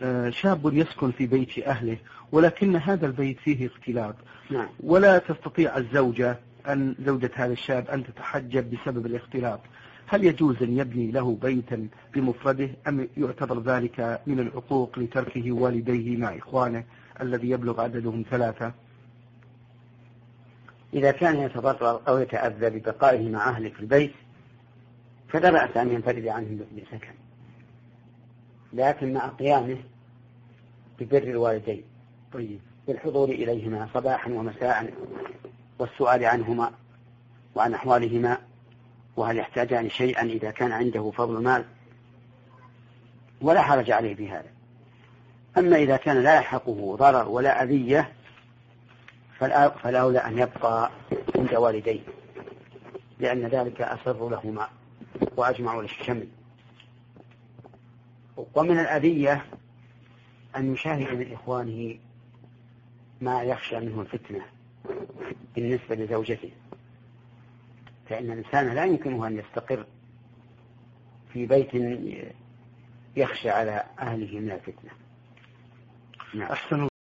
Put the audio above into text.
شاب يسكن في بيت أهله ولكن هذا البيت فيه اختلاط، نعم. ولا تستطيع زوجة هذا الشاب أن تتحجب بسبب الاختلاط، هل يجوز أن يبني له بيتا بمفرده أم يعتبر ذلك من العقوق لتركه والديه مع إخوانه الذي يبلغ عددهم 3؟ إذا كان يتضرر أو يتأذى ببقائه مع أهله في البيت فلا بأس أن ينفرد عنهم بسكن، لكن مع قيامه ببر الوالدين بالحضور إليهما صباحا ومساء والسؤال عنهما وعن أحوالهما وهل يحتاجان شيئا إذا كان عنده فضل مال، ولا حرج عليه بهذا. أما إذا كان لا يلحقه ضرر ولا أذية فالأولى أن يبقى عند والديه، لأن ذلك أسر لهما وأجمع للشمل. ومن الأذية أن يشاهد من إخوانه ما يخشى منه الفتنة بالنسبة لزوجته، فإن الإنسان لا يمكنه أن يستقر في بيت يخشى على أهله من الفتنة. أحسن